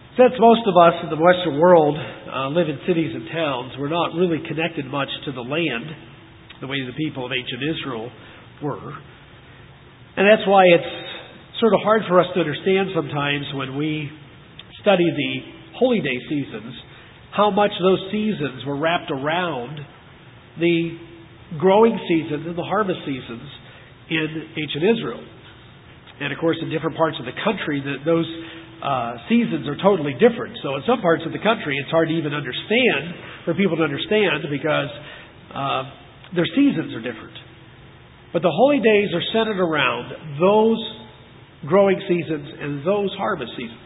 Since most of us in the Western world live in cities and towns, we're not really connected much to the land the way the people of ancient Israel were. And that's why it's sort of hard for us to understand sometimes when we study the holy day seasons, how much those seasons were wrapped around the growing seasons and the harvest seasons in ancient Israel. And of course, in different parts of the country, those seasons are totally different. So in some parts of the country, it's hard to even understand, for people to understand, because their seasons are different. But the holy days are centered around those growing seasons and those harvest seasons.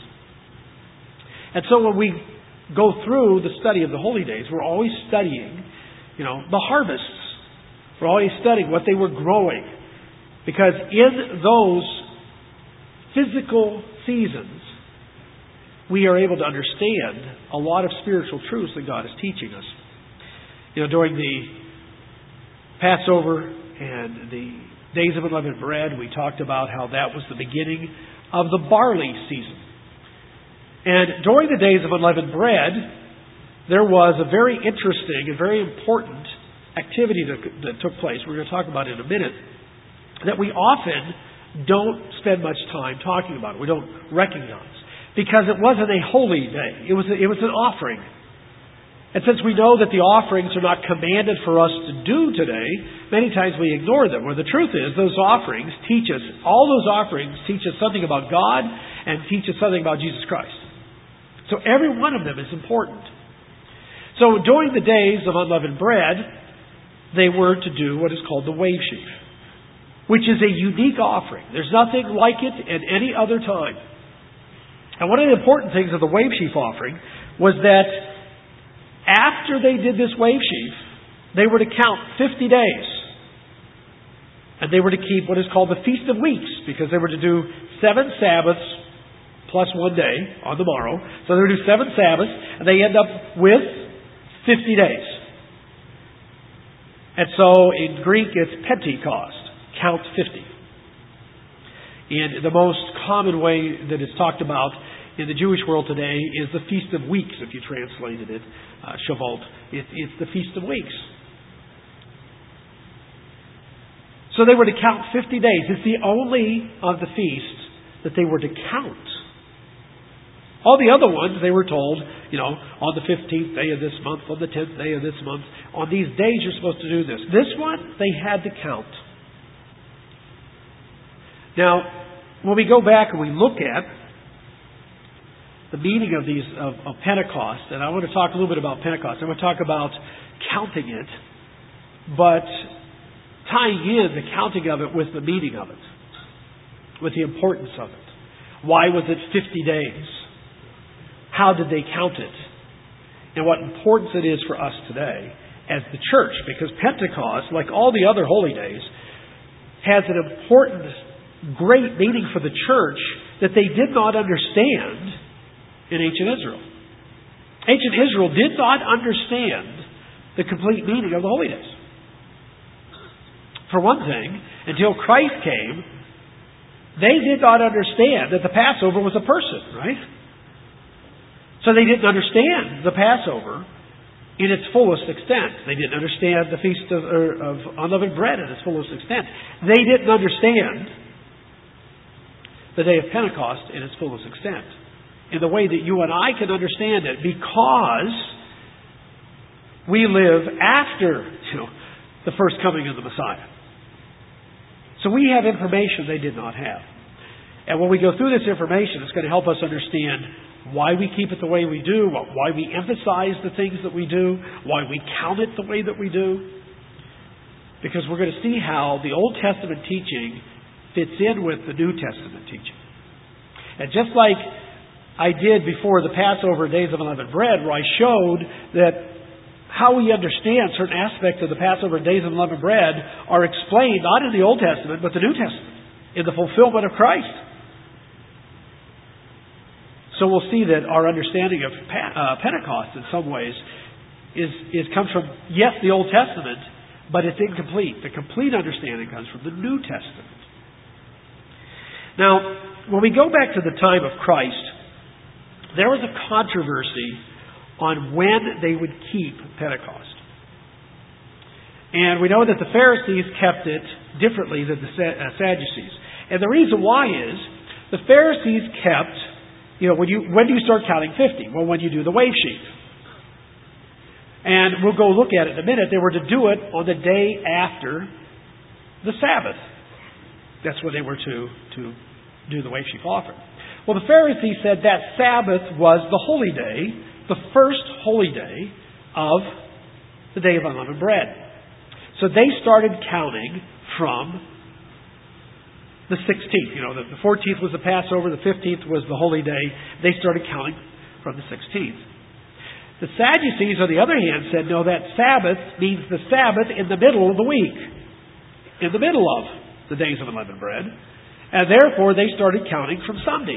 And so when we go through the study of the holy days, we're always studying, the harvests. We're always studying what they were growing. Because in those physical seasons, we are able to understand a lot of spiritual truths that God is teaching us. During the Passover and the Days of Unleavened Bread, we talked about how that was the beginning of the barley season. And during the Days of Unleavened Bread, there was a very interesting and very important activity that took place. We're going to talk about it in a minute, that we often don't spend much time talking about it. We don't recognize. Because it wasn't a holy day. It was an offering. And since we know that the offerings are not commanded for us to do today, many times we ignore them. Where the truth is, those offerings teach us, all those offerings teach us something about God and teach us something about Jesus Christ. So every one of them is important. So during the Days of Unleavened Bread, they were to do what is called the wave sheaf, which is a unique offering. There's nothing like it at any other time. And one of the important things of the wave sheaf offering was that after they did this wave sheaf, they were to count 50 days. And they were to keep what is called the Feast of Weeks, because they were to do 7 Sabbaths plus 1 day on the morrow. So they were to do 7 Sabbaths, and they end up with 50 days. And so in Greek it's Pentecost, count 50. And the most common way that it's talked about in the Jewish world today is the Feast of Weeks, if you translated it, Shavuot. It's the Feast of Weeks. So they were to count 50 days. It's the only of the feasts that they were to count. All the other ones, they were told, on the 15th day of this month, on the 10th day of this month, on these days you're supposed to do this. This one, they had to count. Now, when we go back and we look at the meaning of these of Pentecost, and I want to talk a little bit about Pentecost. I want to talk about counting it, but tying in the counting of it with the meaning of it, with the importance of it. Why was it 50 days? How did they count it? And what importance it is for us today as the church, because Pentecost, like all the other holy days, has an important, great meaning for the church that they did not understand in ancient Israel. Ancient Israel did not understand the complete meaning of the holy days. For one thing, until Christ came, they did not understand that the Passover was a person, right? So they didn't understand the Passover in its fullest extent. They didn't understand the Feast of Unleavened Bread in its fullest extent. They didn't understand the day of Pentecost in its fullest extent, in the way that you and I can understand it, because we live after the first coming of the Messiah. So we have information they did not have. And when we go through this information, it's going to help us understand why we keep it the way we do, why we emphasize the things that we do, why we count it the way that we do. Because we're going to see how the Old Testament teaching fits in with the New Testament teaching. And just like I did before the Passover Days of Unleavened Bread, where I showed that how we understand certain aspects of the Passover Days of Unleavened Bread are explained not in the Old Testament, but the New Testament, in the fulfillment of Christ. So we'll see that our understanding of Pentecost in some ways comes from, yes, the Old Testament, but it's incomplete. The complete understanding comes from the New Testament. Now, when we go back to the time of Christ, there was a controversy on when they would keep Pentecost. And we know that the Pharisees kept it differently than the Sadducees. And the reason why is, the Pharisees kept, when do you start counting 50? Well, when you do the wave sheaf. And we'll go look at it in a minute. They were to do it on the day after the Sabbath. That's when they were to do the wave sheaf offering. Well, the Pharisees said that Sabbath was the holy day, the first holy day of the Day of Unleavened Bread. So they started counting from the 16th. The 14th was the Passover, the 15th was the holy day. They started counting from the 16th. The Sadducees, on the other hand, said, no, that Sabbath means the Sabbath in the middle of the week, in the middle of the days of unleavened bread. And therefore, they started counting from Sunday.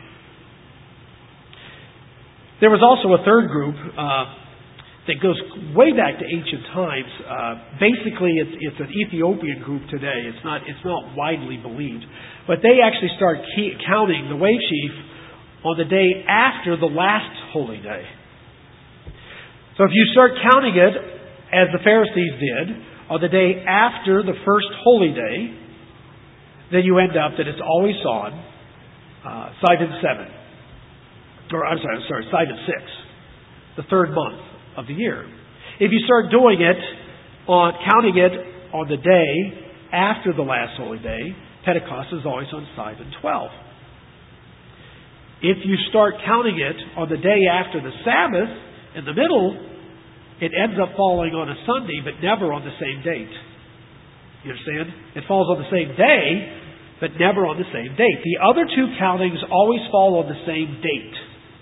There was also a third group that goes way back to ancient times. Basically, it's an Ethiopian group today. It's not widely believed, but they actually start counting the wave sheaf on the day after the last holy day. So if you start counting it as the Pharisees did on the day after the first holy day, then you end up that it's always on Sivan 7. Sivan 6, the third month of the year. If you start doing it counting it on the day after the last holy day, Pentecost is always on Sivan 12. If you start counting it on the day after the Sabbath, in the middle, it ends up falling on a Sunday, but never on the same date. You understand? It falls on the same day, but never on the same date. The other two countings always fall on the same date.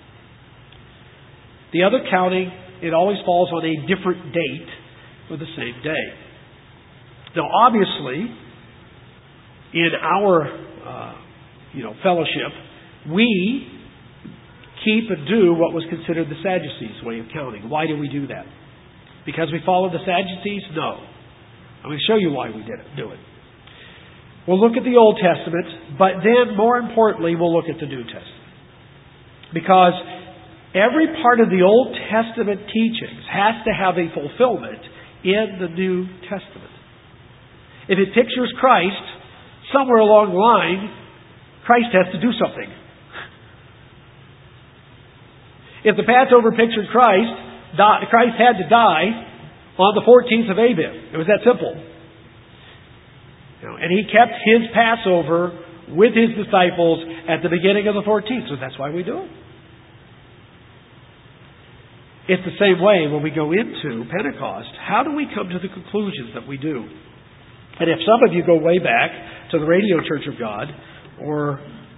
The other counting, it always falls on a different date for the same day. Now, obviously, in our fellowship, we keep and do what was considered the Sadducees' way of counting. Why do we do that? Because we follow the Sadducees? No. I'm going to show you why we do it. We'll look at the Old Testament, but then, more importantly, we'll look at the New Testament. Because every part of the Old Testament teachings has to have a fulfillment in the New Testament. If it pictures Christ, somewhere along the line, Christ has to do something. If the Passover pictured Christ had to die on the 14th of Abib. It was that simple. And he kept his Passover with his disciples at the beginning of the 14th. So that's why we do it. It's the same way when we go into Pentecost. How do we come to the conclusions that we do? And if some of you go way back to the Radio Church of God or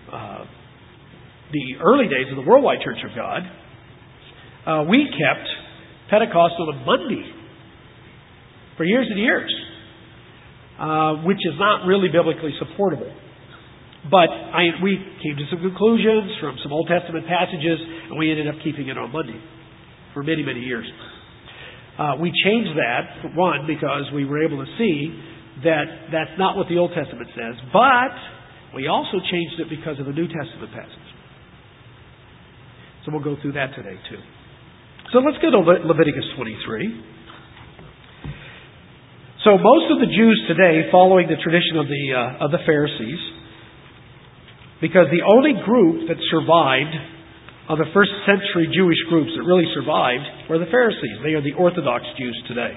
the early days of the Worldwide Church of God, we kept Pentecost on a Monday for years and years, which is not really biblically supportable. But we came to some conclusions from some Old Testament passages, and we ended up keeping it on Monday for many, many years. We changed that, for one, because we were able to see that that's not what the Old Testament says, but we also changed it because of a New Testament passage. So we'll go through that today, too. So let's go to Leviticus 23. So most of the Jews today, following the tradition of the Pharisees, because the only group that survived of the first century Jewish groups that really survived were the Pharisees. They are the Orthodox Jews today.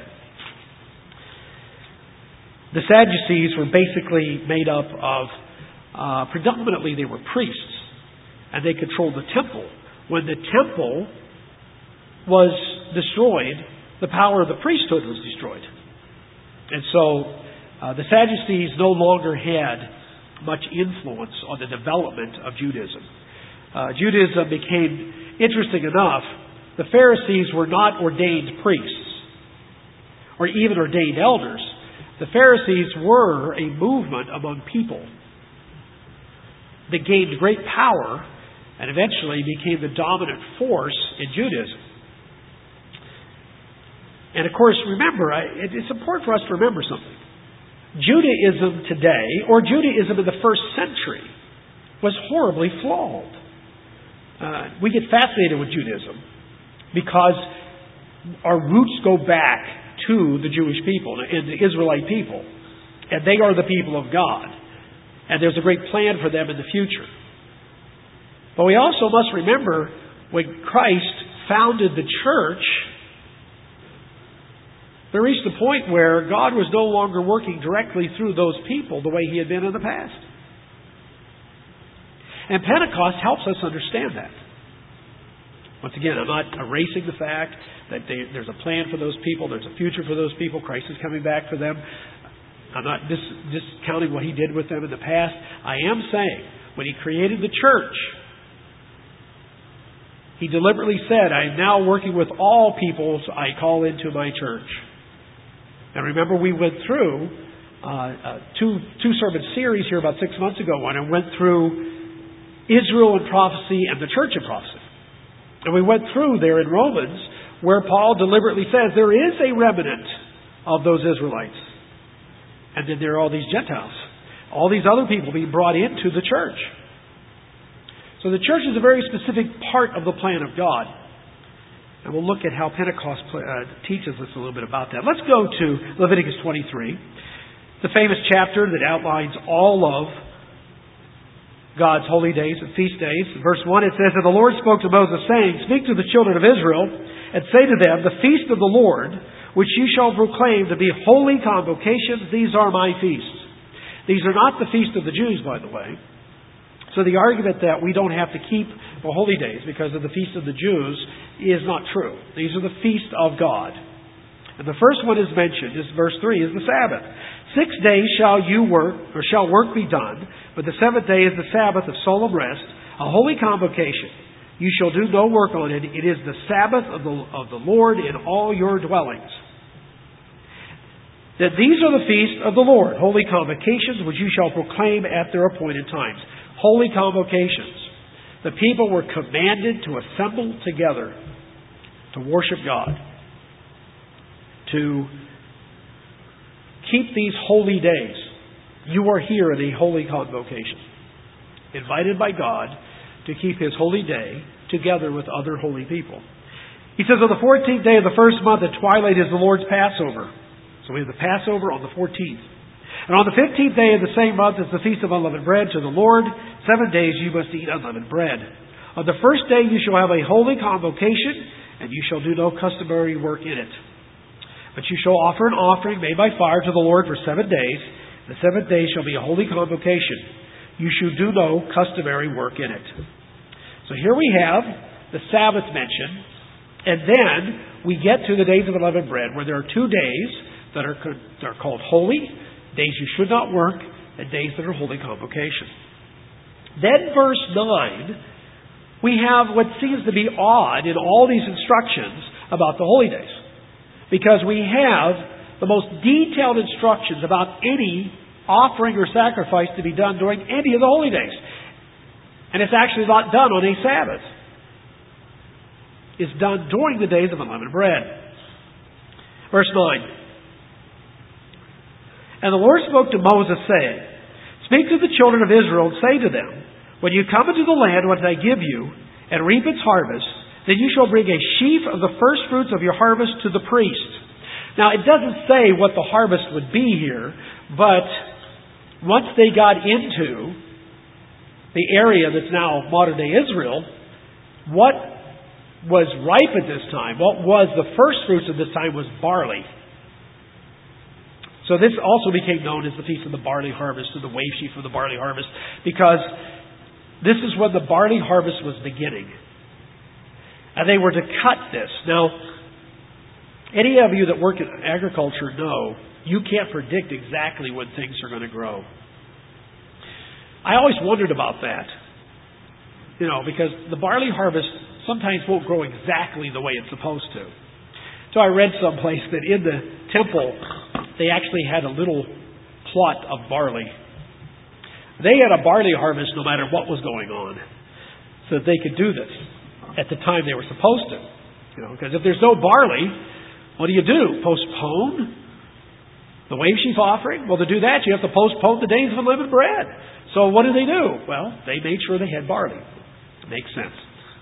The Sadducees were basically made up of, predominantly they were priests, and they controlled the temple. When the temple was destroyed, the power of the priesthood was destroyed. And so the Sadducees no longer had much influence on the development of Judaism. Judaism became interesting enough. The Pharisees were not ordained priests or even ordained elders. The Pharisees were a movement among people that gained great power and eventually became the dominant force in Judaism. And of course, remember, it's important for us to remember something. Judaism today, or Judaism in the first century, was horribly flawed. we get fascinated with Judaism because our roots go back to the Jewish people and the Israelite people. And they are the people of God. And there's a great plan for them in the future. But we also must remember when Christ founded the church, there reached a point where God was no longer working directly through those people the way He had been in the past. And Pentecost helps us understand that. Once again, I'm not erasing the fact that there's a plan for those people. There's a future for those people. Christ is coming back for them. I'm not discounting what He did with them in the past. I am saying, when He created the church, He deliberately said, I am now working with all peoples I call into my church. And remember, we went through two sermon series here about 6 months ago when I went through Israel in prophecy and the church in prophecy. And we went through there in Romans where Paul deliberately says there is a remnant of those Israelites. And then there are all these Gentiles. All these other people being brought into the church. So the church is a very specific part of the plan of God. And we'll look at how Pentecost teaches us a little bit about that. Let's go to Leviticus 23, the famous chapter that outlines all of God's holy days and feast days. In verse 1 it says, And the Lord spoke to Moses, saying, Speak to the children of Israel, and say to them, The feast of the Lord, which ye shall proclaim to be holy convocations, these are my feasts. These are not the feast of the Jews, by the way. So the argument that we don't have to keep the holy days because of the feast of the Jews is not true. These are the feast of God. And the first one is mentioned, is verse 3, is the Sabbath. 6 days shall you work, or shall work be done, but the seventh day is the Sabbath of solemn rest, a holy convocation. You shall do no work on it. It is the Sabbath of the Lord in all your dwellings. That these are the feasts of the Lord, holy convocations, which you shall proclaim at their appointed times. Holy convocations. The people were commanded to assemble together to worship God, to keep these holy days. You are here at a holy convocation, invited by God to keep His holy day together with other holy people. He says, on the 14th day of the first month at twilight is the Lord's Passover. So we have the Passover on the 14th. And on the 15th day of the same month is the Feast of Unleavened Bread to the Lord. 7 days you must eat unleavened bread. On the first day you shall have a holy convocation, and you shall do no customary work in it. But you shall offer an offering made by fire to the Lord for 7 days. The 7th day shall be a holy convocation. You shall do no customary work in it. So here we have the Sabbath mentioned, and then we get to the days of unleavened bread, where there are 2 days that are called holy, days you should not work, and days that are holy convocation. Then verse 9, we have what seems to be odd in all these instructions about the holy days. Because we have the most detailed instructions about any offering or sacrifice to be done during any of the holy days. And it's actually not done on a Sabbath. It's done during the days of unleavened bread. Verse 9. And the Lord spoke to Moses, saying, Speak to the children of Israel, and say to them, When you come into the land which I give you, and reap its harvest, then you shall bring a sheaf of the first fruits of your harvest to the priest. Now, it doesn't say what the harvest would be here, but once they got into the area that's now modern-day Israel, what was ripe at this time, what was the first fruits of this time, was barley. So this also became known as the Feast of the Barley Harvest, or the wave sheaf of the barley harvest, because this is when the barley harvest was beginning. And they were to cut this. Now, any of you that work in agriculture know you can't predict exactly when things are going to grow. I always wondered about that. Because the barley harvest sometimes won't grow exactly the way it's supposed to. So I read someplace that in the temple, they actually had a little plot of barley. They had a barley harvest no matter what was going on, so that they could do this at the time they were supposed to. Because if there's no barley, what do? Postpone the wave sheaf offering? Well, to do that, you have to postpone the days of unleavened bread. So what do? Well, they made sure they had barley. Makes sense.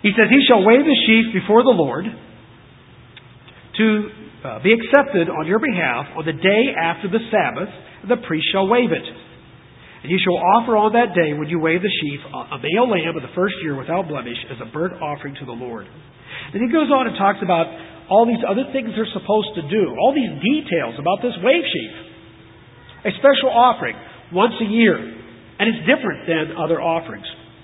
He says, he shall wave the sheaf before the Lord to be accepted on your behalf on the day after the Sabbath, and the priest shall wave it. And you shall offer on that day, when you wave the sheaf, a male lamb of the first year without blemish as a burnt offering to the Lord. And he goes on and talks about all these other things they're supposed to do, all these details about this wave sheaf. A special offering once a year, and it's different than other offerings.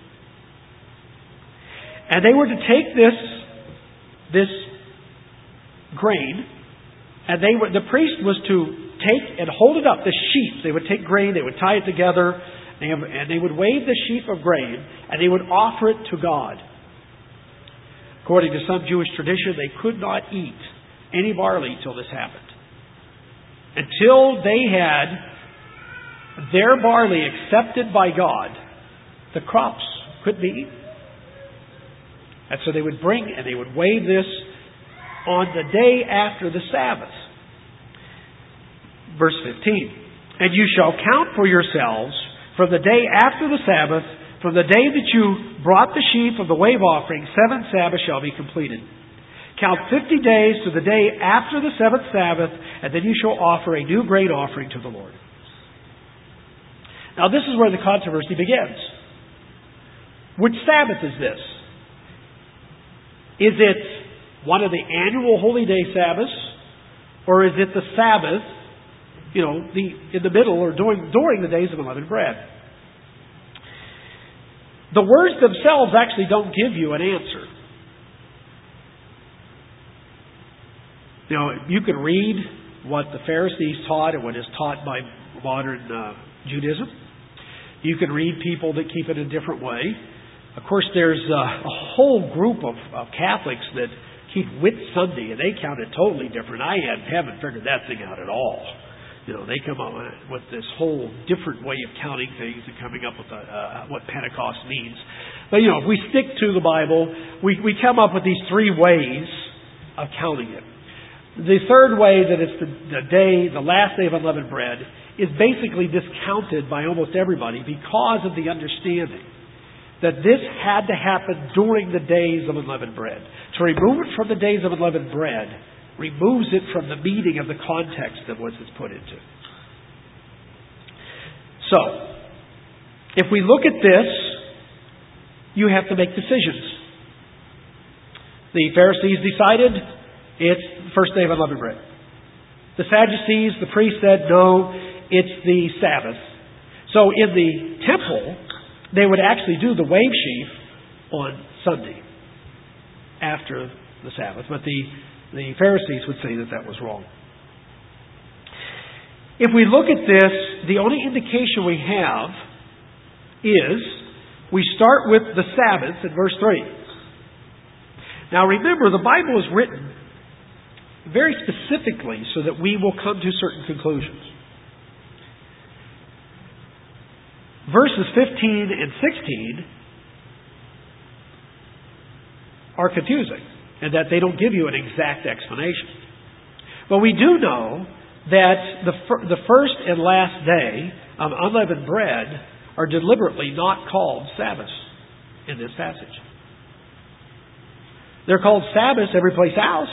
And they were to take this grain, and the priest was to take and hold it up, the sheaf. They would take grain, they would tie it together, and they would wave the sheaf of grain, and they would offer it to God. According to some Jewish tradition, they could not eat any barley till this happened. Until they had their barley accepted by God, the crops couldn't be eaten. And so they would bring and they would wave this on the day after the Sabbath. Verse 15. And you shall count for yourselves from the day after the Sabbath, from the day that you brought the sheaf of the wave offering, 7 Sabbaths shall be completed. Count 50 days to the day after the 7th Sabbath, and then you shall offer a new grain offering to the Lord. Now this is where the controversy begins. Which Sabbath is this? Is it one of the annual holy day Sabbaths, or is it the Sabbath, in the middle or during the days of unleavened bread? The words themselves actually don't give you an answer. You can read what the Pharisees taught and what is taught by modern Judaism. You can read people that keep it a different way. Of course, there's a whole group of Catholics that keep Whit Sunday, and they count it totally different. I haven't figured that thing out at all. They come up with this whole different way of counting things and coming up with what Pentecost means. But, if we stick to the Bible, we come up with these 3 ways of counting it. The third way, that it's the last day of unleavened bread, is basically discounted by almost everybody because of the understanding that this had to happen during the days of unleavened bread. To remove it from the days of unleavened bread removes it from the meaning of the context of what it's put into. So, if we look at this, you have to make decisions. The Pharisees decided it's the first day of unleavened bread. The Sadducees, the priest said, no, it's the Sabbath. So in the temple, they would actually do the wave sheaf on Sunday after the Sabbath. But the Pharisees would say that was wrong. If we look at this, the only indication we have is we start with the Sabbath in verse 3. Now remember, the Bible is written very specifically so that we will come to certain conclusions. Verses 15 and 16 are confusing in that they don't give you an exact explanation. But we do know that the first and last day of unleavened bread are deliberately not called Sabbaths in this passage. They're called Sabbaths every place else,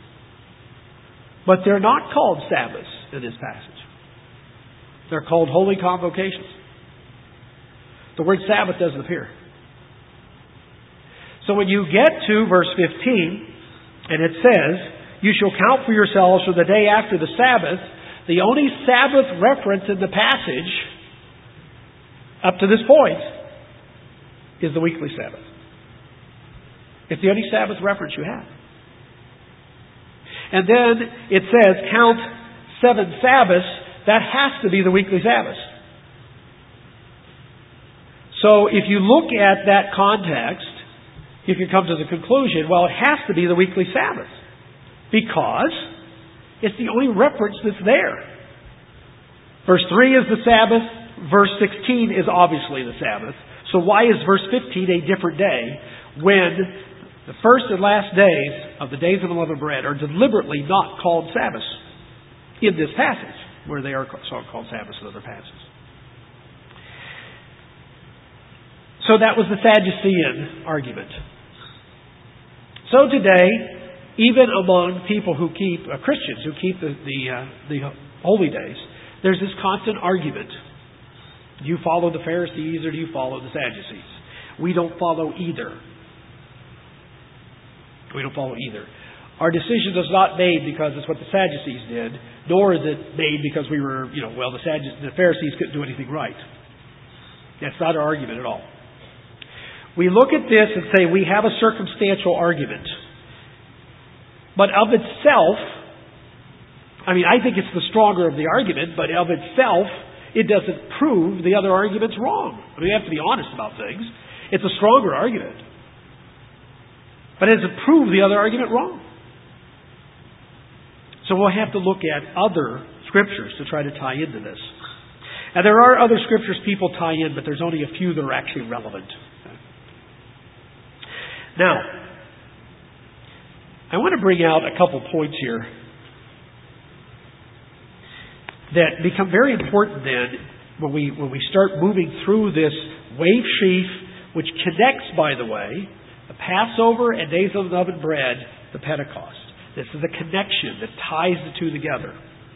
but they're not called Sabbaths in this passage. They're called holy convocations. The word Sabbath doesn't appear. So when you get to verse 15, and it says, you shall count for yourselves for the day after the Sabbath, the only Sabbath reference in the passage up to this point is the weekly Sabbath. It's the only Sabbath reference you have. And then it says, count 7 Sabbaths. That has to be the weekly Sabbath. So if you look at that context, you can come to the conclusion, well, it has to be the weekly Sabbath. Because it's the only reference that's there. Verse 3 is the Sabbath. Verse 16 is obviously the Sabbath. So why is verse 15 a different day when the first and last days of the days of unleavened bread are deliberately not called Sabbaths in this passage, where they are called Sabbaths in other passages? So that was the Sadducean argument. So today, even among people who keep, Christians who keep the holy days, there's this constant argument. Do you follow the Pharisees or do you follow the Sadducees? We don't follow either. We don't follow either. Our decision is not made because it's what the Sadducees did, nor is it made because we were, the Pharisees couldn't do anything right. That's not our argument at all. We look at this and say we have a circumstantial argument. But of itself, I think it's the stronger of the argument, but of itself, it doesn't prove the other argument's wrong. We have to be honest about things. It's a stronger argument. But it doesn't prove the other argument wrong. So we'll have to look at other scriptures to try to tie into this. And there are other scriptures people tie in, but there's only a few that are actually relevant. Now, I want to bring out a couple points here that become very important then when we start moving through this wave sheaf, which connects, by the way, the Passover and Days of Unleavened Bread, the Pentecost. This is a connection that ties the two together.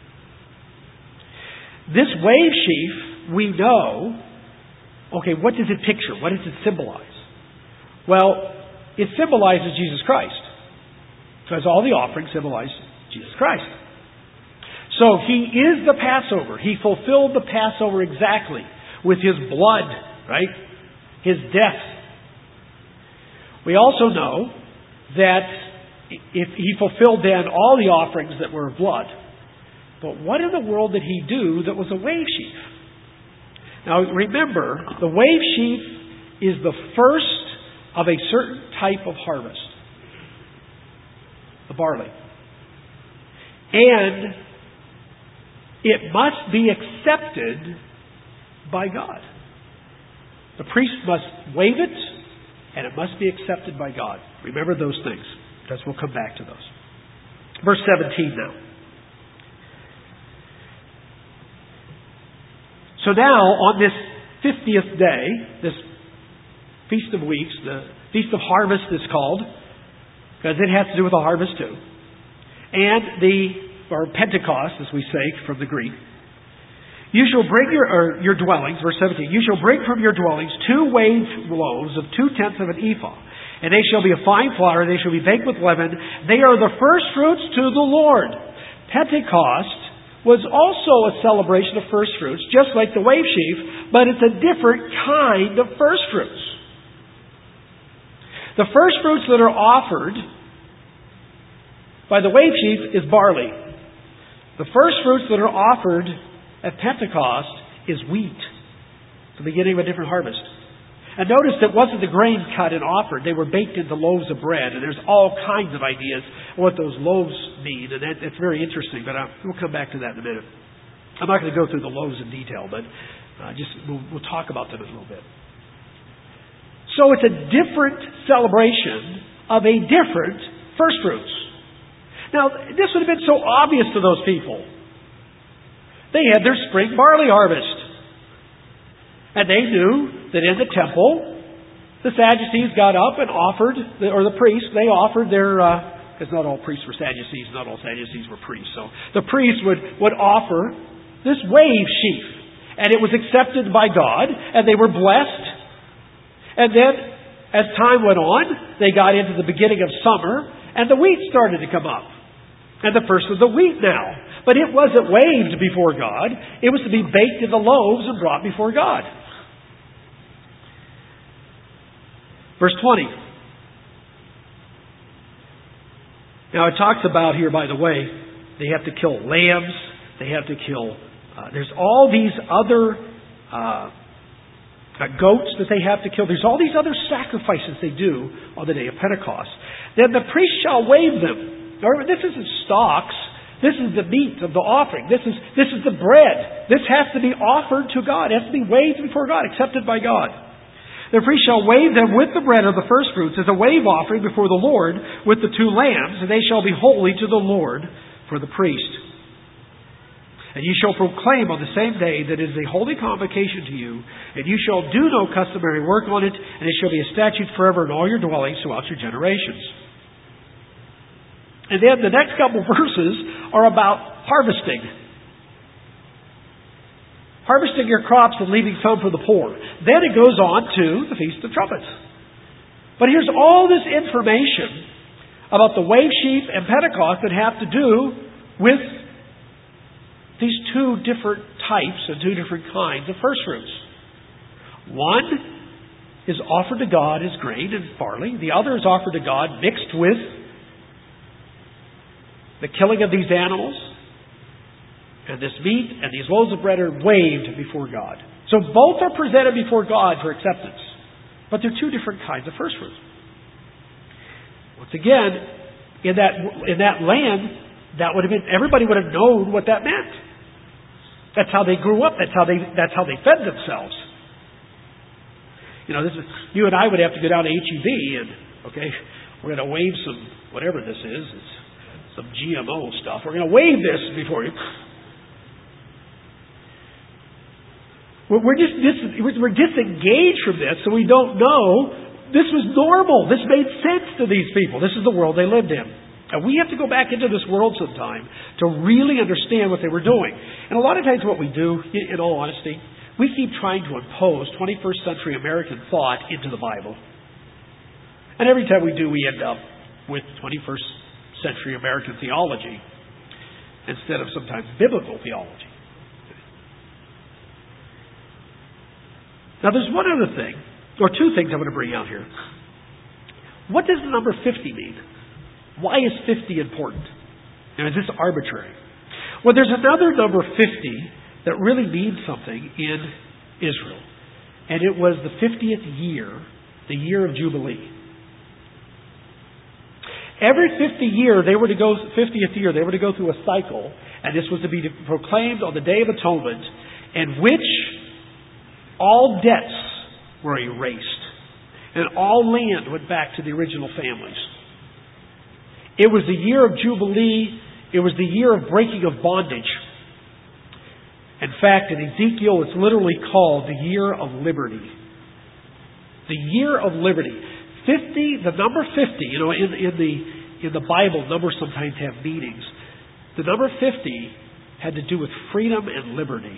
This wave sheaf, we know, what does it picture? What does it symbolize? Well, it symbolizes Jesus Christ. Because all the offerings symbolize Jesus Christ. So He is the Passover. He fulfilled the Passover exactly with His blood, right? His death. We also know that if He fulfilled then all the offerings that were of blood. But what in the world did He do that was a wave sheaf? Now remember, the wave sheaf is the first of a certain type of harvest. The barley. And it must be accepted by God. The priest must wave it, and it must be accepted by God. Remember those things, because we'll come back to those. Verse 17 now. So now, on this 50th day, this Feast of Weeks, the Feast of Harvest is called, because it has to do with the harvest too. And or Pentecost, as we say from the Greek. You shall bring your dwellings, verse 17, you shall bring from your dwellings 2 waved loaves of 2/10 of an ephah. And they shall be of fine flour, they shall be baked with leaven. They are the first fruits to the Lord. Pentecost was also a celebration of first fruits, just like the wave sheaf, but it's a different kind of first fruits. The first fruits that are offered by the wave sheaf is barley. The first fruits that are offered at Pentecost is wheat. The beginning of a different harvest. And notice it wasn't the grain cut and offered. They were baked into loaves of bread. And there's all kinds of ideas what those loaves mean. And it's very interesting. But we'll come back to that in a minute. I'm not going to go through the loaves in detail. But we'll talk about them in a little bit. So it's a different celebration of a different first fruits. Now, this would have been so obvious to those people. They had their spring barley harvest. And they knew that in the temple, the Sadducees got up and offered, or the priests, they offered their, because not all priests were Sadducees, not all Sadducees were priests. So the priests would offer this wave sheaf. And it was accepted by God, and they were blessed. And then, as time went on, they got into the beginning of summer, and the wheat started to come up. And the first of the wheat now. But it wasn't waved before God. It was to be baked into loaves and brought before God. Verse 20. Now it talks about here, by the way, they have to kill lambs. They have to kill... there's all these other goats that they have to kill. There's all these other sacrifices they do on the day of Pentecost. Then the priest shall wave them. Remember, this isn't stalks. This is the meat of the offering. This is the bread. This has to be offered to God. It has to be waved before God, accepted by God. The priest shall wave them with the bread of the first fruits as a wave offering before the Lord with the 2 lambs, and they shall be holy to the Lord for the priest. And you shall proclaim on the same day that it is a holy convocation to you, and you shall do no customary work on it, and it shall be a statute forever in all your dwellings throughout your generations. And then the next couple verses are about harvesting. Harvesting your crops and leaving some for the poor. Then it goes on to the Feast of Trumpets. But here's all this information about the wave sheaf and Pentecost that have to do with these two different types and two different kinds of first fruits. One is offered to God as grain and barley. The other is offered to God mixed with the killing of these animals. And this meat and these loaves of bread are waved before God. So both are presented before God for acceptance. But they're two different kinds of first fruits. Once again, in that land, that would have been, everybody would have known what that meant. That's how they grew up. That's how they fed themselves. You and I would have to go down to HEB and, okay, we're going to wave some, whatever this is, it's some GMO stuff. We're going to wave this before you. We're disengaged from this, so we don't know. This was normal. This made sense to these people. This is the world they lived in. And we have to go back into this world sometime to really understand what they were doing. And a lot of times what we do, in all honesty, we keep trying to impose 21st century American thought into the Bible. And every time we do, we end up with 21st century American theology instead of sometimes biblical theology. Now there's one other thing, or two things I'm going to bring out here. What does the number 50 mean? Why is 50 important? And is this arbitrary? Well, there's another number 50 that really means something in Israel. And it was the 50th year, the year of Jubilee. Every 50th year, they were to go through a cycle, and this was to be proclaimed on the Day of Atonement, in which all debts were erased, and all land went back to the original families. It was the year of Jubilee. It was the year of breaking of bondage. In fact, in Ezekiel, it's literally called the year of liberty. The year of liberty. 50, the number 50, in the Bible, numbers sometimes have meanings. The number 50 had to do with freedom and liberty.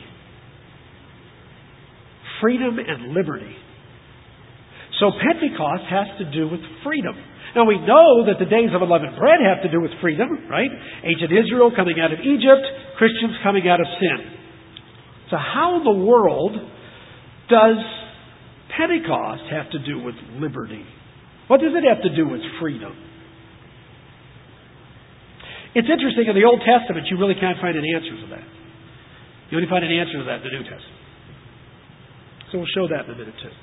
Freedom and liberty. So Pentecost has to do with freedom. Now we know that the days of unleavened bread have to do with freedom, right? Ancient Israel coming out of Egypt, Christians coming out of sin. So how in the world does Pentecost have to do with liberty? What does it have to do with freedom? It's interesting, in the Old Testament you really can't find an answer to that. You only find an answer to that in the New Testament. So we'll show that in a minute too.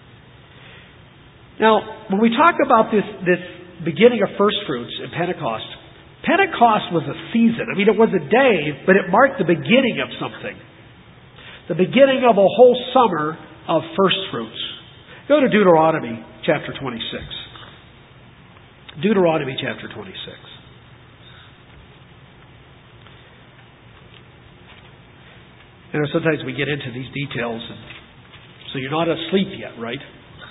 Now, when we talk about this beginning of first fruits in Pentecost, Pentecost was a season. I mean, it was a day, but it marked the beginning of something. The beginning of a whole summer of first fruits. Go to Deuteronomy chapter 26. Deuteronomy chapter 26. Sometimes we get into these details, and so you're not asleep yet, right?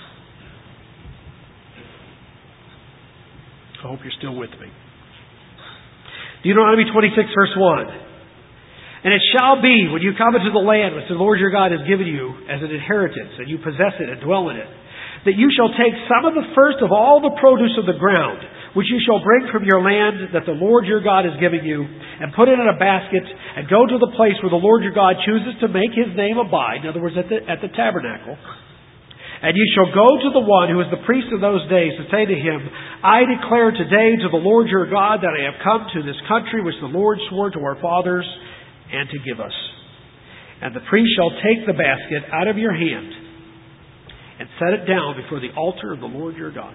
I hope you're still with me. Deuteronomy 26, verse 1. And it shall be, when you come into the land which the Lord your God has given you as an inheritance, and you possess it and dwell in it, that you shall take some of the first of all the produce of the ground, which you shall bring from your land that the Lord your God is giving you, and put it in a basket, and go to the place where the Lord your God chooses to make His name abide, in other words, at the tabernacle. And you shall go to the one who is the priest of those days, and say to him, I declare today to the Lord your God that I have come to this country which the Lord swore to our fathers and to give us. And the priest shall take the basket out of your hand and set it down before the altar of the Lord your God.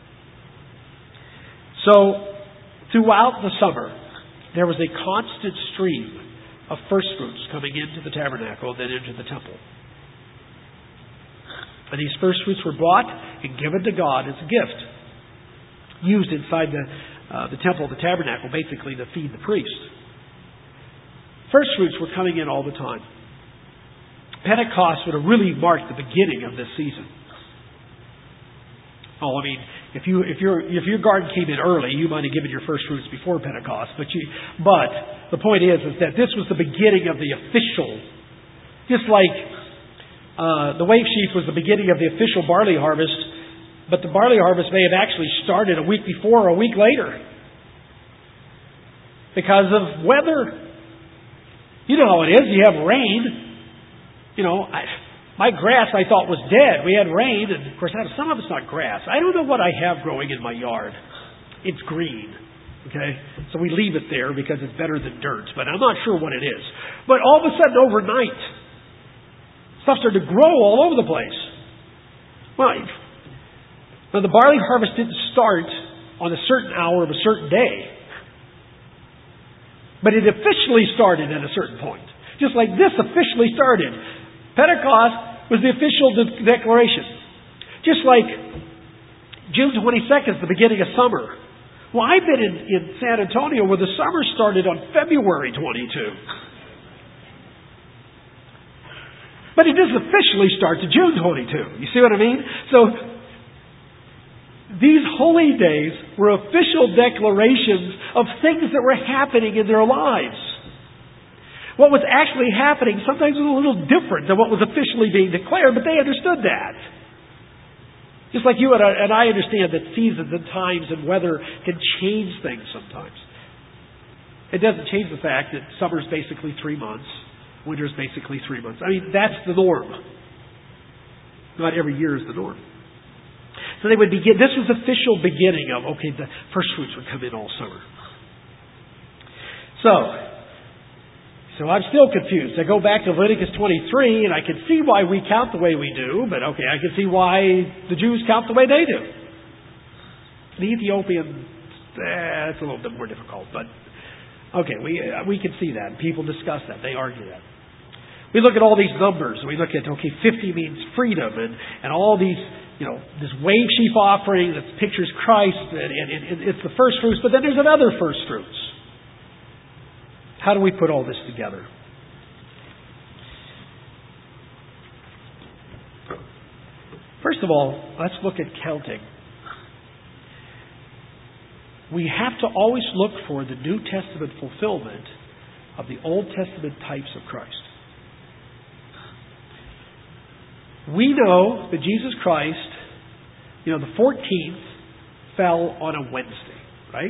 So, throughout the summer, there was a constant stream of first fruits coming into the tabernacle and then into the temple. And these first fruits were brought and given to God as a gift, used inside the temple, the tabernacle, basically to feed the priest. First fruits were coming in all the time. Pentecost would have really marked the beginning of this season. Oh, I mean, if your garden came in early, you might have given your first fruits before Pentecost. But the point is that this was the beginning of the official, just like the wave sheaf was the beginning of the official barley harvest, but the barley harvest may have actually started a week before or a week later because of weather. You know how it is. You have rain. My grass I thought was dead. We had rain, and of course some of it's not grass. I don't know what I have growing in my yard. It's green. Okay? So we leave it there because it's better than dirt, but I'm not sure what it is. But all of a sudden overnight, stuff started to grow all over the place. Well, the barley harvest didn't start on a certain hour of a certain day. But it officially started at a certain point. Just like this officially started. Pentecost was the official declaration. Just like June 22nd is the beginning of summer. Well, I've been in San Antonio where the summer started on February 22. But it doesn't officially start to June 22. You see what I mean? So these holy days were official declarations of things that were happening in their lives. What was actually happening sometimes was a little different than what was officially being declared, but they understood that. Just like you and I understand that seasons and times and weather can change things sometimes. It doesn't change the fact that summer's basically 3 months, winter's basically 3 months. I mean, that's the norm. Not every year is the norm. So they would begin. This was the official beginning of, the first fruits would come in all summer. So I'm still confused. I go back to Leviticus 23, and I can see why we count the way we do, but I can see why the Jews count the way they do. The Ethiopian, it's a little bit more difficult, but we can see that. People discuss that. They argue that. We look at all these numbers. We look at, 50 means freedom, and all these, this wave sheaf offering that pictures Christ, and it's the first fruits, but then there's another first fruits. How do we put all this together? First of all, let's look at counting. We have to always look for the New Testament fulfillment of the Old Testament types of Christ. We know that Jesus Christ, the 14th fell on a Wednesday, right?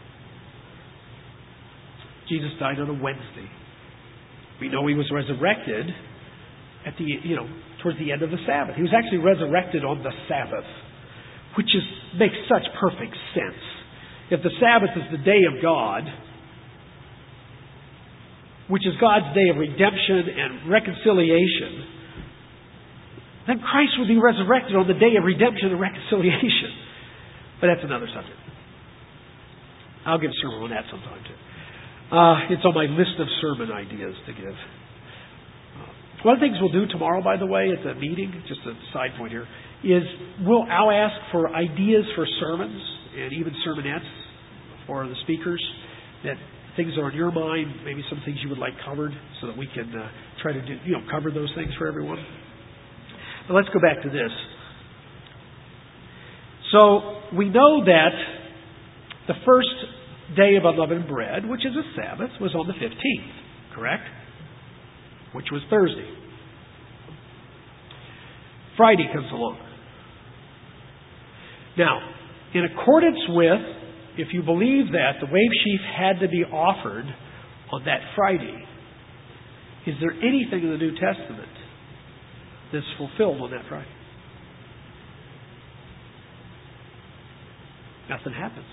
Jesus died on a Wednesday. We know he was resurrected at towards the end of the Sabbath. He was actually resurrected on the Sabbath, which makes such perfect sense. If the Sabbath is the day of God, which is God's day of redemption and reconciliation, then Christ would be resurrected on the day of redemption and reconciliation. But that's another subject. I'll give a sermon on that sometime too. It's on my list of sermon ideas to give. One of the things we'll do tomorrow, by the way, at the meeting, just a side point here, is I'll ask for ideas for sermons and even sermonettes for the speakers, that things are on your mind, maybe some things you would like covered, so that we can try to cover those things for everyone. But let's go back to this. So we know that the first day of unleavened bread, which is a Sabbath, was on the 15th, correct? Which was Thursday. Friday comes along. Now, in accordance with, if you believe that the wave sheaf had to be offered on that Friday, is there anything in the New Testament that's fulfilled on that Friday? Nothing happens.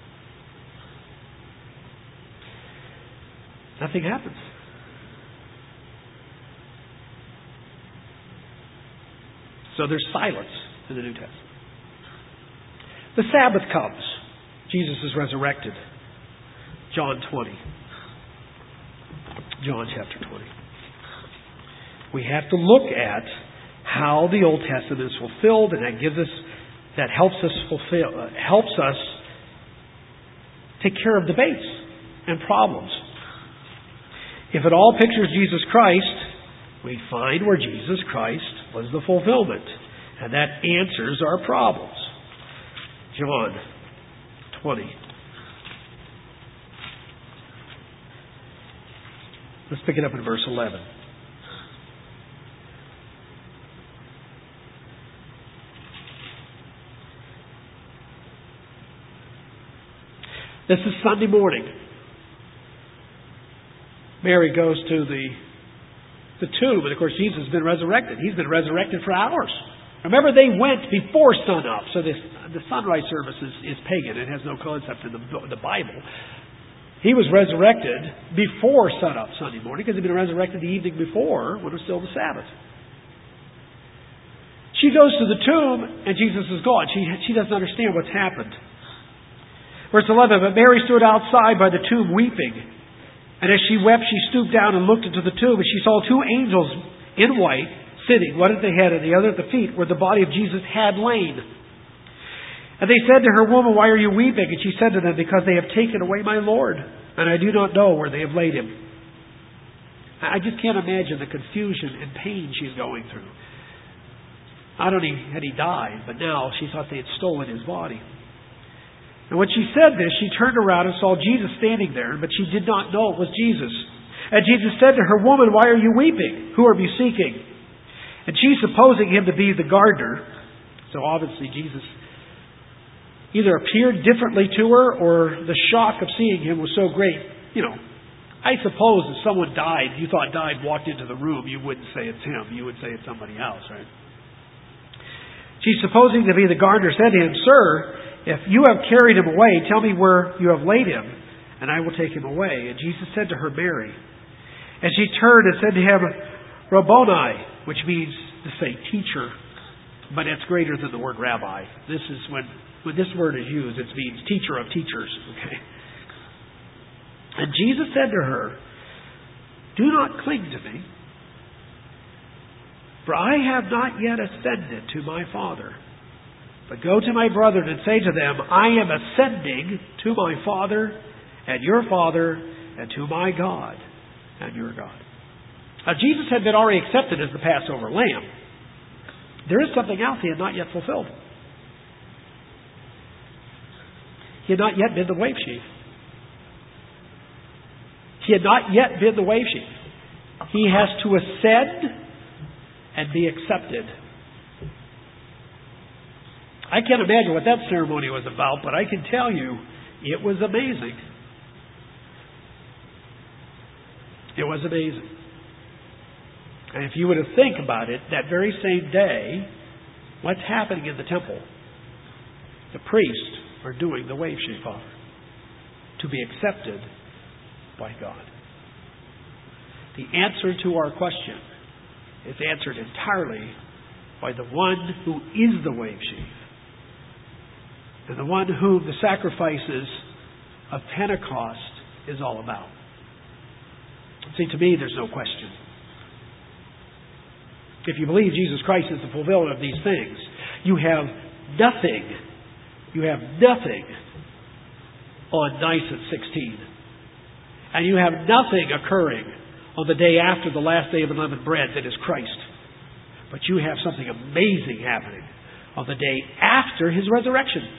Nothing happens. So there's silence in the New Testament. The Sabbath comes. Jesus is resurrected. John 20. John chapter 20. We have to look at how the Old Testament is fulfilled, and that helps us take care of debates and problems. If it all pictures Jesus Christ, we find where Jesus Christ was the fulfillment, and that answers our problems. John 20. Let's pick it up in verse 11. This is Sunday morning. Mary goes to the tomb, and of course Jesus has been resurrected. He's been resurrected for hours. Remember, they went before sunup, so the sunrise service is pagan. It has no concept in the Bible. He was resurrected before sunup Sunday morning because he'd been resurrected the evening before when it was still the Sabbath. She goes to the tomb and Jesus is gone. She doesn't understand what's happened. Verse 11, but Mary stood outside by the tomb weeping. And as she wept, she stooped down and looked into the tomb, and she saw two angels in white sitting, one at the head and the other at the feet, where the body of Jesus had lain. And they said to her, woman, why are you weeping? And she said to them, because they have taken away my Lord, and I do not know where they have laid him. I just can't imagine the confusion and pain she's going through. Not only had he died, but now she thought they had stolen his body. And when she said this, she turned around and saw Jesus standing there, but she did not know it was Jesus. And Jesus said to her, woman, why are you weeping? Who are you seeking? And she, supposing him to be the gardener, so obviously Jesus either appeared differently to her or the shock of seeing him was so great. You know, I suppose if someone died, you thought died, walked into the room, you wouldn't say it's him. You would say it's somebody else, right? She, supposing to be the gardener, said to him, sir, if you have carried him away, tell me where you have laid him, and I will take him away. And Jesus said to her, Mary. And she turned and said to him, Rabboni, which means to say teacher, but it's greater than the word rabbi. This is when this word is used, it means teacher of teachers. Okay. And Jesus said to her, do not cling to me, for I have not yet ascended to my Father. But go to my brethren and say to them, I am ascending to my Father and your Father and to my God and your God. Now Jesus had been already accepted as the Passover lamb. There is something else he had not yet fulfilled. He had not yet been the wave sheaf. He had not yet been the wave sheaf. He has to ascend and be accepted. I can't imagine what that ceremony was about, but I can tell you it was amazing. It was amazing. And if you were to think about it, that very same day, what's happening in the temple? The priests are doing the wave sheaf offering to be accepted by God. The answer to our question is answered entirely by the one who is the wave sheaf, and the one whom the sacrifices of Pentecost is all about. See, to me, there's no question. If you believe Jesus Christ is the fulfillment of these things, you have nothing on Nisan 16. And you have nothing occurring on the day after the last day of unleavened bread that is Christ. But you have something amazing happening on the day after His resurrection.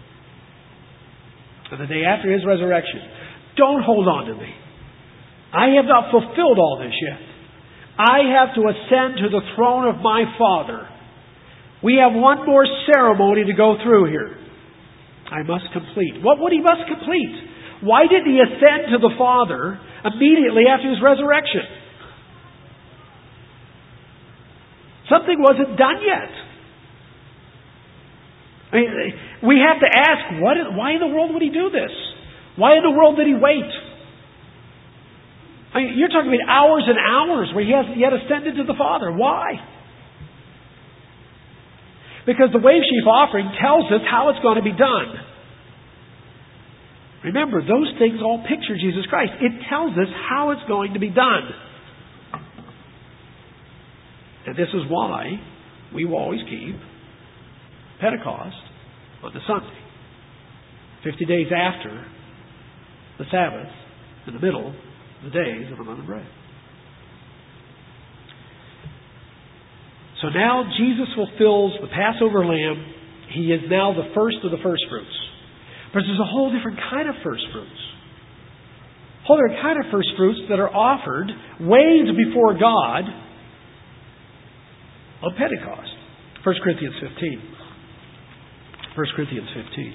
On the day after His resurrection. Don't hold on to me. I have not fulfilled all this yet. I have to ascend to the throne of my Father. We have one more ceremony to go through here. I must complete. What would He must complete? Why did He ascend to the Father immediately after His resurrection? Something wasn't done yet. I mean, we have to ask, why in the world would He do this? Why in the world did He wait? I mean, you're talking about hours and hours where He hasn't yet ascended to the Father. Why? Because the wave sheaf offering tells us how it's going to be done. Remember, those things all picture Jesus Christ. It tells us how it's going to be done. And this is why we will always keep Pentecost on the Sunday. 50 days after the Sabbath, in the middle of the days of unleavened bread. So now Jesus fulfills the Passover lamb. He is now the first of the first fruits. But there's a whole different kind of first fruits. A whole different kind of first fruits that are offered, waved before God on Pentecost. 1 Corinthians 15. 1 Corinthians 15.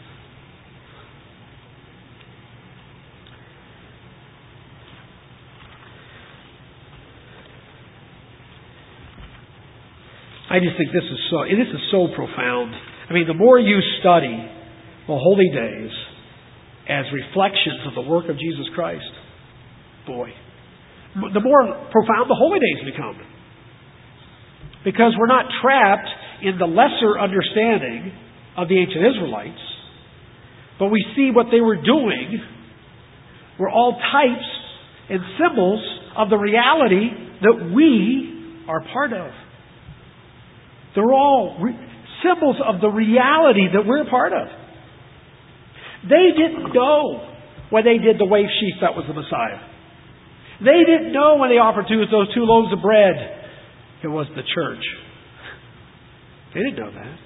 I just think this is so profound. I mean, the more you study the holy days as reflections of the work of Jesus Christ, boy, the more profound the holy days become. Because we're not trapped in the lesser understanding of the ancient Israelites, but we see what they were doing were all types and symbols of the reality that we are part of. They're all symbols of the reality that we're part of. They didn't know when they did the wave sheaf that was the Messiah. They didn't know when they offered those 2 loaves of bread it was the church. They didn't know that.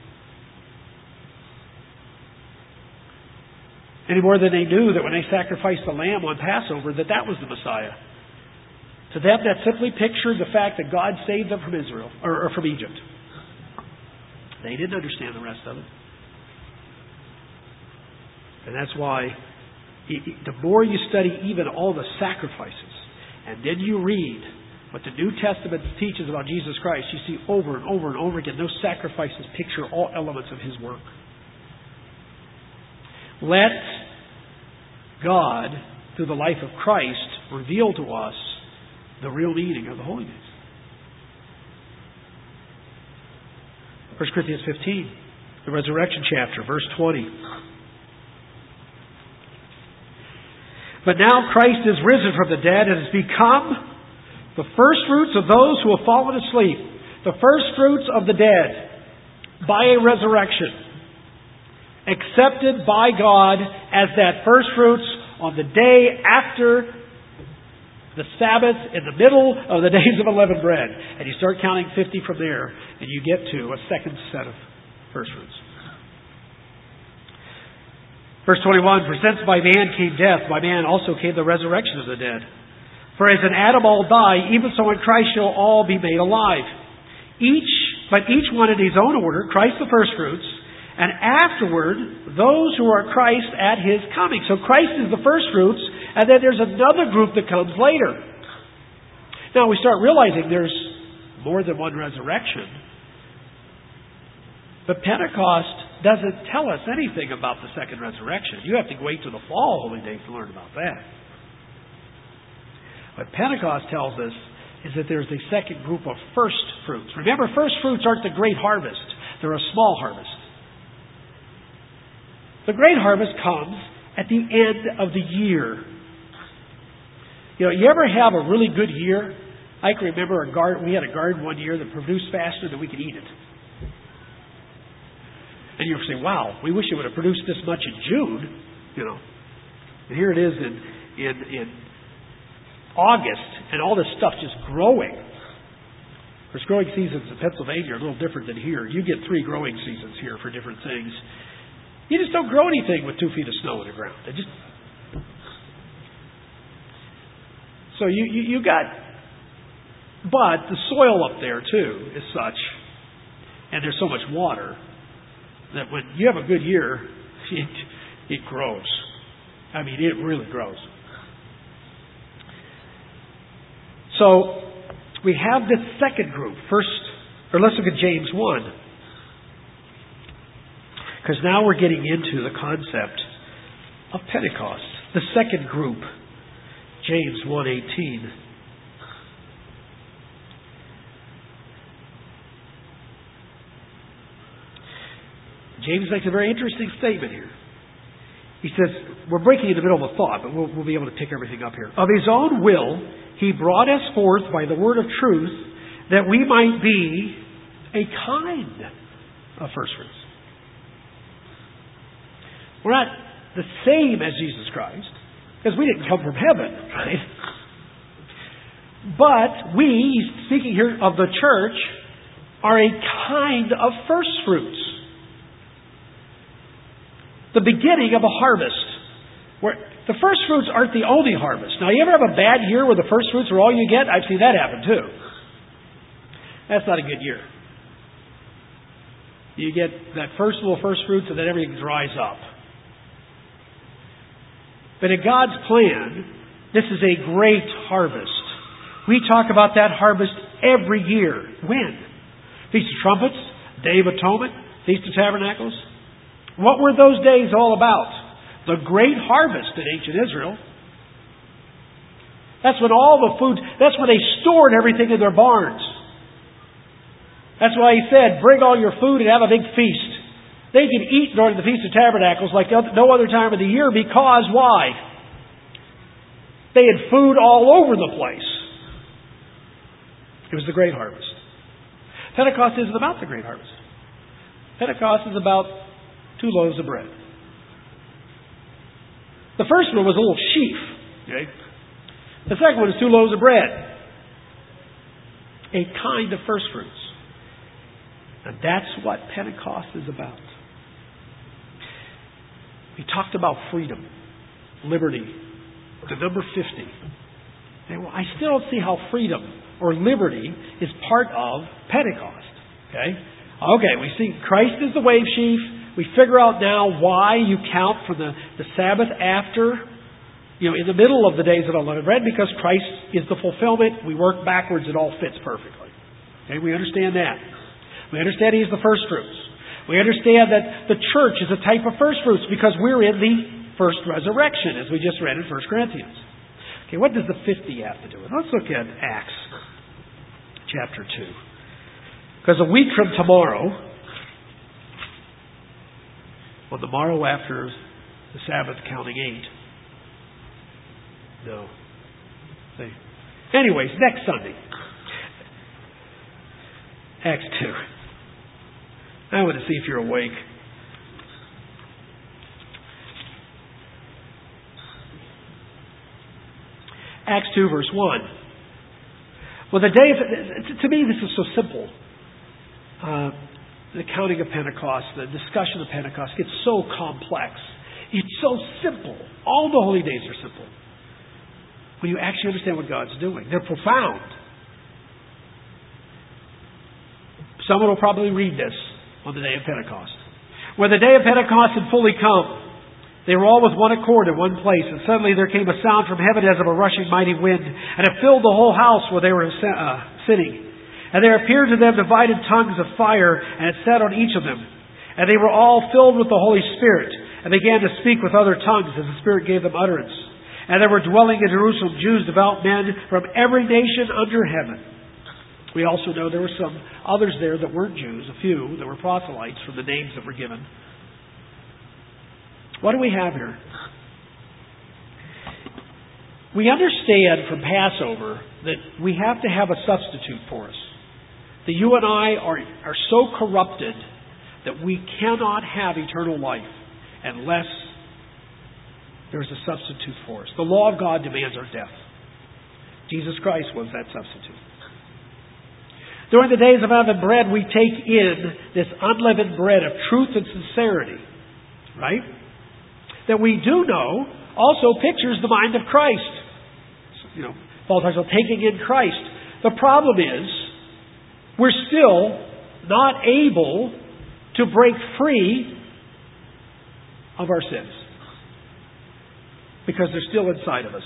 Any more than they knew that when they sacrificed the lamb on Passover that was the Messiah. To them that simply pictured the fact that God saved them from Israel or from Egypt. They didn't understand the rest of it. And that's why the more you study even all the sacrifices, and then you read what the New Testament teaches about Jesus Christ, you see over and over and over again, those sacrifices picture all elements of His work. Let God, through the life of Christ, reveal to us the real meaning of the holy days. 1 Corinthians 15, the resurrection chapter, verse 20. But now Christ is risen from the dead and has become the first fruits of those who have fallen asleep. The first fruits of the dead by a resurrection. Accepted by God as that first fruits on the day after the Sabbath, in the middle of the days of unleavened bread. And you start counting 50 from there, and you get to a second set of first fruits. Verse 21, for since by man came death, by man also came the resurrection of the dead. For as in Adam all die, even so in Christ shall all be made alive. But each one in his own order, Christ the first fruits, and afterward those who are Christ at His coming. So Christ is the first fruits, and then there's another group that comes later. Now we start realizing there's more than one resurrection. But Pentecost doesn't tell us anything about the second resurrection. You have to wait till the fall holy days to learn about that. What Pentecost tells us is that there's a second group of first fruits. Remember, first fruits aren't the great harvest. They're a small harvest. The great harvest comes at the end of the year. You know, you ever have a really good year? I can remember we had a garden one year that produced faster than we could eat it. And you're saying, wow, we wish it would have produced this much in June, you know. And here it is in August, and all this stuff just growing. Of course, growing seasons in Pennsylvania are a little different than here. You get 3 growing seasons here for different things. You just don't grow anything with 2 feet of snow in the ground. So you got, but the soil up there too is such, and there's so much water, that when you have a good year, it grows. I mean, it really grows. So we have this second group. Let's look at James 1. Because now we're getting into the concept of Pentecost. The second group, James 1:18. James makes a very interesting statement here. He says, we're breaking in the middle of a thought, but we'll be able to pick everything up here. Of His own will, He brought us forth by the word of truth, that we might be a kind of first fruits. We're not the same as Jesus Christ, because we didn't come from heaven, right? But we, speaking here of the church, are a kind of first fruits. the beginning of a harvest. Where the first fruits aren't the only harvest. Now, you ever have a bad year where the first fruits are all you get? I've seen that happen too. That's not a good year. You get that first fruits and then everything dries up. But in God's plan, this is a great harvest. We talk about that harvest every year. When? Feast of Trumpets, Day of Atonement, Feast of Tabernacles. What were those days all about? The great harvest in ancient Israel. That's when all the food, that's when they stored everything in their barns. That's why he said, bring all your food and have a big feast. They could eat during the Feast of Tabernacles like no other time of the year because why? They had food all over the place. It was the great harvest. Pentecost isn't about the great harvest. Pentecost is about 2 loaves of bread. The first one was a little sheaf. Okay? The second one is 2 loaves of bread. A kind of first fruits. And that's what Pentecost is about. We talked about freedom, liberty, the number 50. And I still don't see how freedom or liberty is part of Pentecost. Okay, we see Christ is the wave sheaf. We figure out now why you count for the Sabbath after, in the middle of the days of unleavened bread, because Christ is the fulfillment. We work backwards, it all fits perfectly. Okay, we understand that. We understand He's the first fruits. We understand that the church is a type of first fruits because we're in the first resurrection, as we just read in 1 Corinthians. Okay, what does the 50 have to do with it? Let's look at Acts chapter 2. Because a week from tomorrow, on the morrow after the Sabbath, counting 8. No. Anyways, next Sunday. Acts 2. I want to see if you're awake. Acts 2 verse 1. Well, to me this is so simple. The counting of Pentecost, the discussion of Pentecost gets so complex. It's so simple. All the holy days are simple. When you actually understand what God's doing. They're profound. Someone will probably read this on the day of Pentecost. When the day of Pentecost had fully come, they were all with one accord in one place, and suddenly there came a sound from heaven as of a rushing mighty wind, and it filled the whole house where they were sitting. And there appeared to them divided tongues of fire, and it sat on each of them. And they were all filled with the Holy Spirit, and began to speak with other tongues as the Spirit gave them utterance. And there were dwelling in Jerusalem Jews, devout men from every nation under heaven. We also know there were some others there that weren't Jews, a few that were proselytes from the names that were given. What do we have here? We understand from Passover that we have to have a substitute for us. That you and I are so corrupted that we cannot have eternal life unless there's a substitute for us. The law of God demands our death. Jesus Christ was that substitute. During the days of unleavened bread, we take in this unleavened bread of truth and sincerity, right? That we do know also pictures the mind of Christ. Paul talks about taking in Christ. The problem is, we're still not able to break free of our sins. Because they're still inside of us.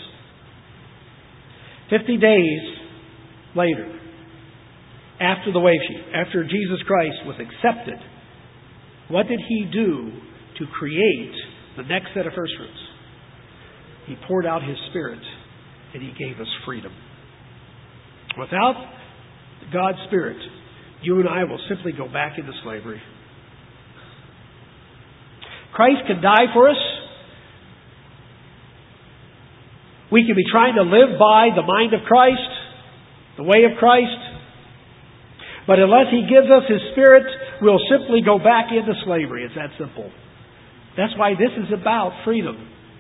50 days later, after the wave sheaf, after Jesus Christ was accepted, what did He do to create the next set of first fruits? He poured out His Spirit and He gave us freedom. Without God's Spirit, you and I will simply go back into slavery. Christ can die for us. We can be trying to live by the mind of Christ, the way of Christ. But unless He gives us His Spirit, we'll simply go back into slavery. It's that simple. That's why this is about freedom.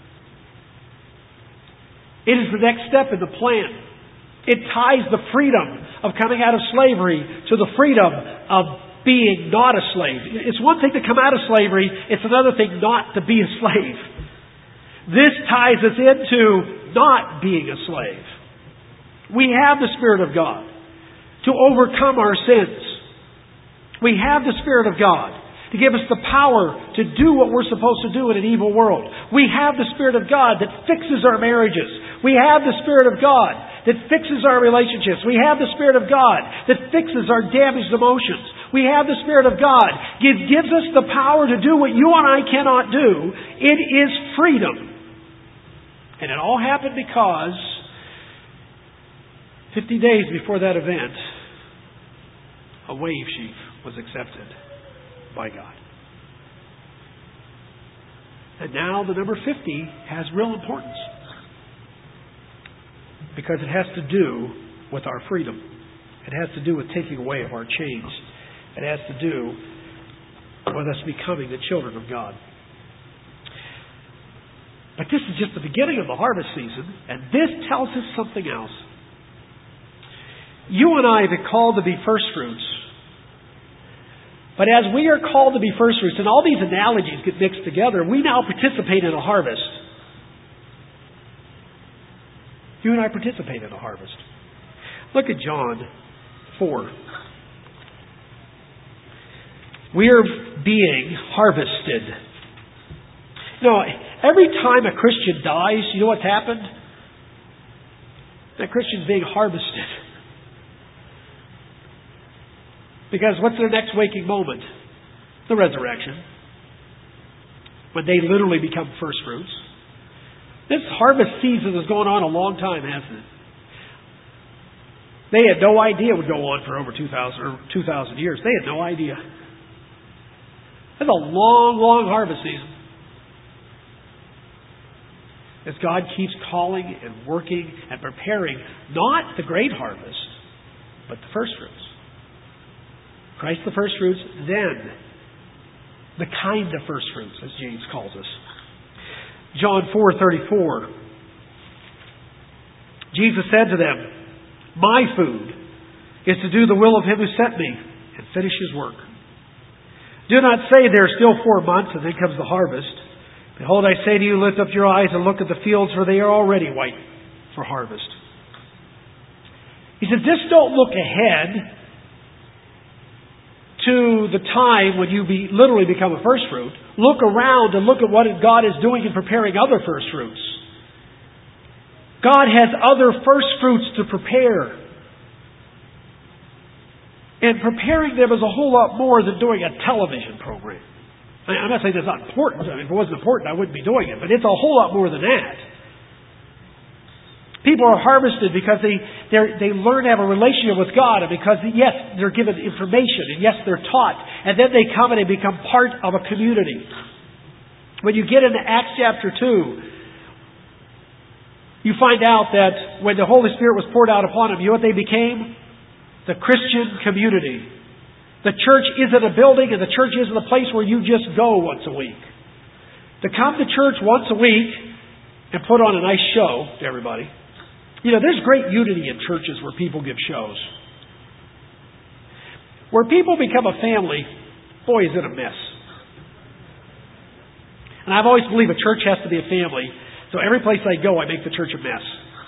It is the next step in the plan. It ties the freedom of coming out of slavery to the freedom of being not a slave. It's one thing to come out of slavery. It's another thing not to be a slave. This ties us into not being a slave. We have the Spirit of God to overcome our sins. We have the Spirit of God to give us the power to do what we're supposed to do in an evil world. We have the Spirit of God that fixes our marriages. We have the Spirit of God that fixes our relationships. We have the Spirit of God that fixes our damaged emotions. We have the Spirit of God. It gives us the power to do what you and I cannot do. It is freedom. And it all happened because 50 days before that event, a wave sheaf was accepted by God. And now the number 50 has real importance because it has to do with our freedom. It has to do with taking away of our chains. It has to do with us becoming the children of God. But this is just the beginning of the harvest season, and this tells us something else. You and I have been called to be first fruits. But as we are called to be first fruits, and all these analogies get mixed together, we now participate in a harvest. You and I participate in a harvest. Look at John 4. We are being harvested. You know, every time a Christian dies, you know what's happened? That Christian's being harvested. Because what's their next waking moment? The resurrection. When they literally become first fruits. This harvest season has gone on a long time, hasn't it? They had no idea it would go on for over 2,000 years. They had no idea. It's a long, long harvest season. As God keeps calling and working and preparing, not the great harvest, but the first fruits. Christ the first fruits, then the kind of first fruits, as James calls us. John 4:34. Jesus said to them, "My food is to do the will of Him who sent me and finish His work. Do not say there are still 4 months and then comes the harvest. Behold, I say to you, lift up your eyes and look at the fields, for they are already white for harvest." He said, just don't look ahead to the time when you literally become a first fruit. Look around and look at what God is doing in preparing other first fruits. God has other first fruits to prepare. And preparing them is a whole lot more than doing a television program. I'm not saying that's not important. I mean, if it wasn't important, I wouldn't be doing it. But it's a whole lot more than that. People are harvested because they learn to have a relationship with God, and because, yes, they're given information, and yes, they're taught, and then they come and they become part of a community. When you get into Acts chapter 2, you find out that when the Holy Spirit was poured out upon them, you know what they became? The Christian community. The church isn't a building, and the church isn't a place where you just go once a week. To come to church once a week and put on a nice show to everybody. You know, there's great unity in churches where people give shows. Where people become a family, boy, is it a mess. And I've always believed a church has to be a family, so every place I go, I make the church a mess.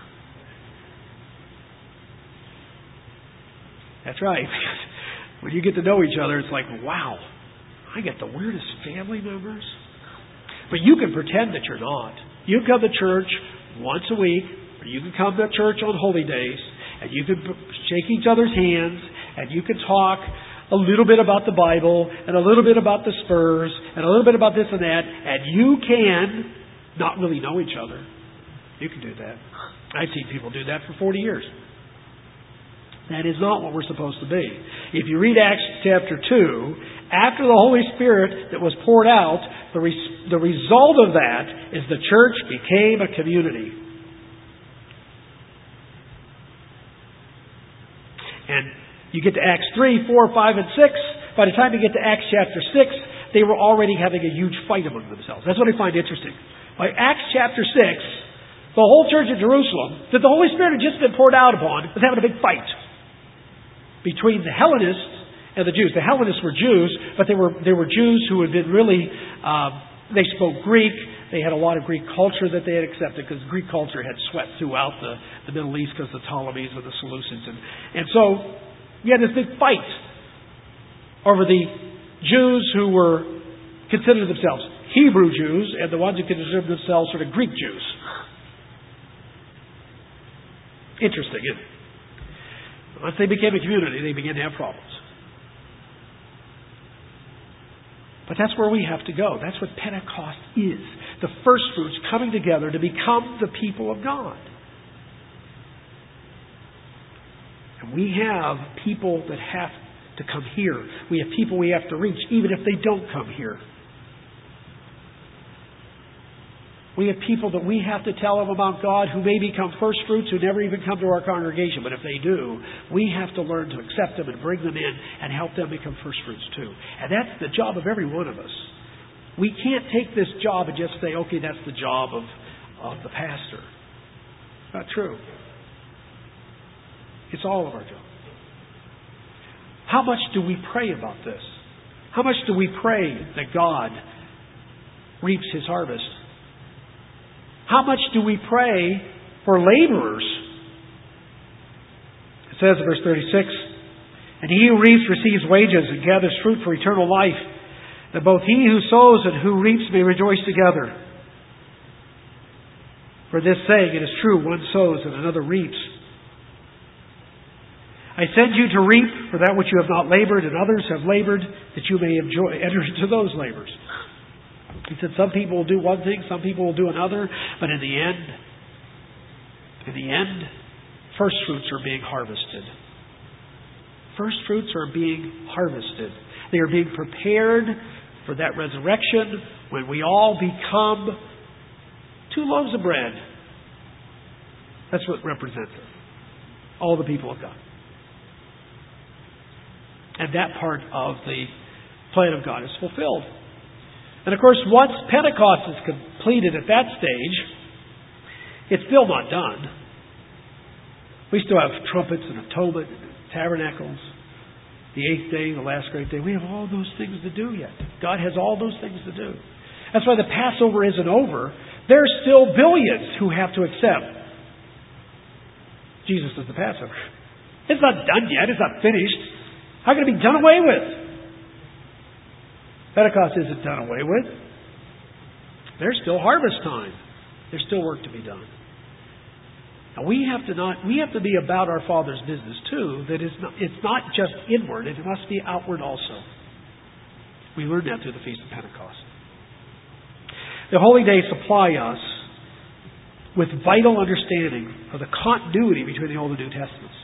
That's right. When you get to know each other, it's like, wow, I get the weirdest family members. But you can pretend that you're not. You come to church once a week, or you can come to church on holy days, and you can shake each other's hands, and you can talk a little bit about the Bible, and a little bit about the Spurs, and a little bit about this and that, and you can not really know each other. You can do that. I've seen people do that for 40 years. That is not what we're supposed to be. If you read Acts chapter 2, after the Holy Spirit that was poured out, the result of that is the church became a community. And you get to Acts 3, 4, 5, and 6. By the time you get to Acts chapter 6, they were already having a huge fight among themselves. That's what I find interesting. By Acts chapter 6, the whole church of Jerusalem, that the Holy Spirit had just been poured out upon, was having a big fight between the Hellenists and the Jews. The Hellenists were Jews, but they were Jews who had been really, they spoke Greek. They had a lot of Greek culture that they had accepted because Greek culture had swept throughout the Middle East because of the Ptolemies and the Seleucids. And so you had this big fight over the Jews who were considered themselves Hebrew Jews and the ones who considered themselves sort of Greek Jews. Interesting, isn't it? Once they became a community, they began to have problems. But that's where we have to go. That's what Pentecost is. The first fruits coming together to become the people of God. And we have people that have to come here. We have people we have to reach, even if they don't come here. We have people that we have to tell them about God who may become first fruits who never even come to our congregation. But if they do, we have to learn to accept them and bring them in and help them become first fruits too. And that's the job of every one of us. We can't take this job and just say, okay, that's the job of the pastor. Not true. It's all of our job. How much do we pray about this? How much do we pray that God reaps His harvest? How much do we pray for laborers? It says in verse 36, and he who reaps receives wages and gathers fruit for eternal life, that both he who sows and who reaps may rejoice together. For this saying, it is true, one sows and another reaps. I send you to reap for that which you have not labored, and others have labored, that you may enter into those labors. He said some people will do one thing, some people will do another, but in the end, first fruits are being harvested. First fruits are being harvested. They are being prepared for that resurrection when we all become 2 loaves of bread. That's what represents it. All the people of God. And that part of the plan of God is fulfilled. And of course, once Pentecost is completed at that stage, it's still not done. We still have trumpets and atonement and tabernacles, the 8th day, the last great day. We have all those things to do yet. God has all those things to do. That's why the Passover isn't over. There's still billions who have to accept Jesus as the Passover. It's not done yet. It's not finished. How can it be done away with? Pentecost isn't done away with. There's still harvest time. There's still work to be done. And we have to be about our Father's business too. That it's not just inward; it must be outward also. We learned that through the Feast of Pentecost. The holy days supply us with vital understanding of the continuity between the Old and New Testaments.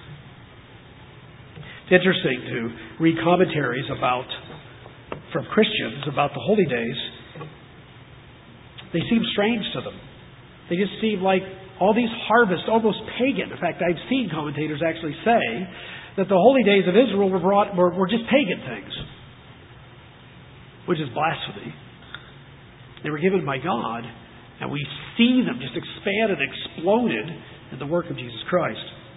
It's interesting to read commentaries from Christians about the holy days. They seem strange to them. They just seem like all these harvests, almost pagan. In fact, I've seen commentators actually say that the holy days of Israel were just pagan things, which is blasphemy. They were given by God, and we see them just expand and exploded in the work of Jesus Christ.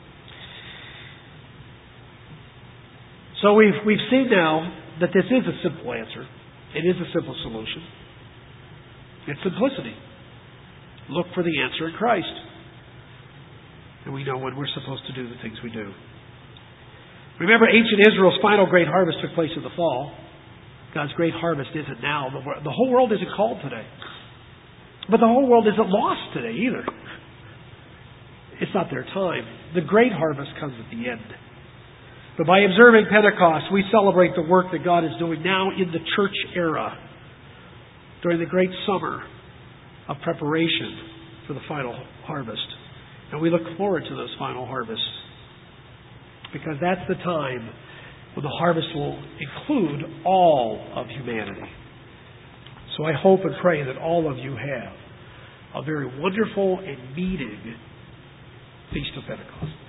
So we've seen now that this is a simple answer. It is a simple solution. It's simplicity. Look for the answer in Christ. And we know when we're supposed to do the things we do. Remember, ancient Israel's final great harvest took place in the fall. God's great harvest isn't now. The whole world isn't called today. But the whole world isn't lost today either. It's not their time. The great harvest comes at the end. But by observing Pentecost, we celebrate the work that God is doing now in the church era, during the great summer of preparation for the final harvest. And we look forward to those final harvests, because that's the time when the harvest will include all of humanity. So I hope and pray that all of you have a very wonderful and meeting Feast of Pentecost.